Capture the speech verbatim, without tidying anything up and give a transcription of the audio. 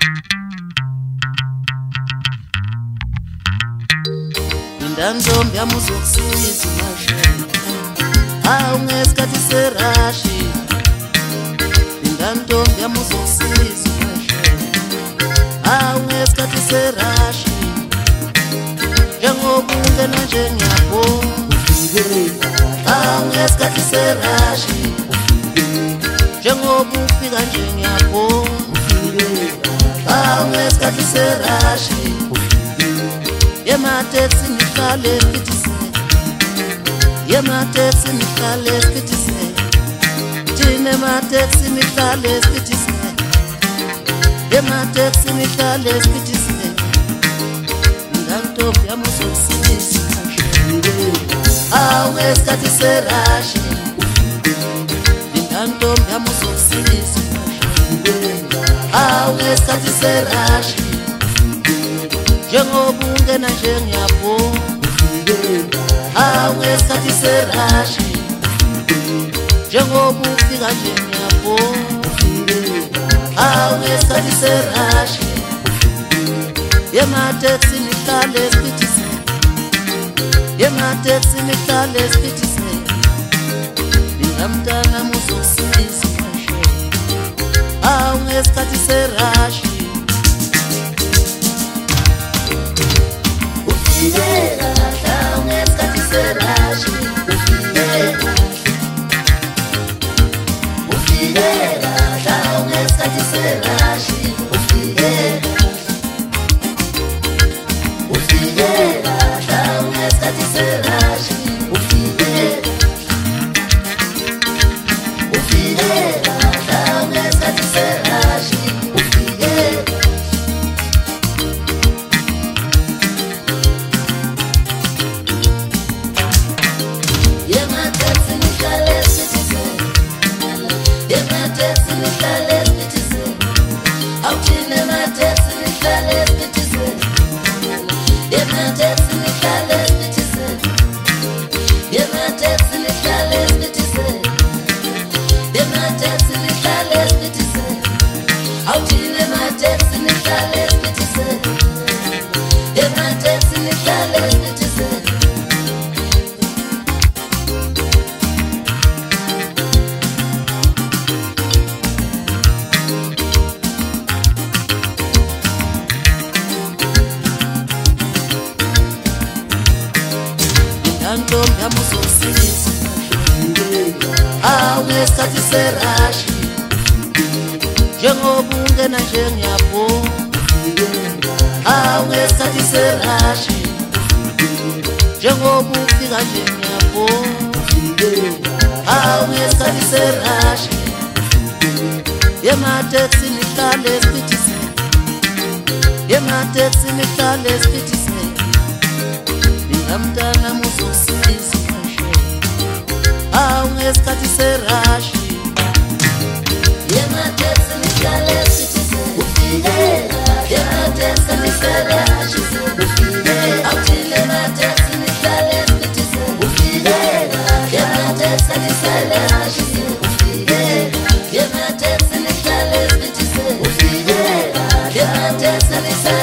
Ndanzombi amuzokusiza mashela hawu ngesikhathi serashi Ndanzombi amuzokusiza mashela hawu ngesikhathi serashi Njengoba ungena nje ngiyabonga hawu ngesikhathi serashi Njengoba ufika nje ngiyabonga hawu ngesikhathi serashi Yemateksi nihlale sithise Yemateksi nihlale sithise Thina mateksi nihlale sithise Yemateksi nihlale sithise Ndantombi amuzokusiza hawu ngesikhathi serashi Ndantombi amuzokusiza hawu ngesikhathi serashi Njengoba ungena nje ngiyabonga hawu ngesikhathi serashi Njengoba ufika nje ngiyabonga hawu ngesikhathi serashi Yemateksi nihlale sithise Yemateksi nihlale sithise Ngingamntana muzokusiza hawu ngesikhathi serashi Ufika hawu ngesikhathi serashi Ufika Ufika hawu ngesikhathi serashi Ufika Ufika hawu ngesikhathi serashi Ufika Ufika hawu ngesikhathi serashi Ufika Ndantombi amuzokusiza hawu ngesikhathi serashi Njengoba ungena nje ngiyabonga hawu ngesikhathi serashi Njengoba ufika nje ngiyabonga hawu ngesikhathi serashi Yemateksi nihlale sithise Yemateksi nihlale sithise Ngingamntana muzokusiza hawu ngesikhathi serashi Yemateksi nihlale sithise Ufike Yemateksi nihlale sithise Ufike Awuthile yemateksi nihlale sithise Ufike Yemateksi nihlale sithise Ufike Yemateksi nihlale sithise Ufike Yemateksi nihlale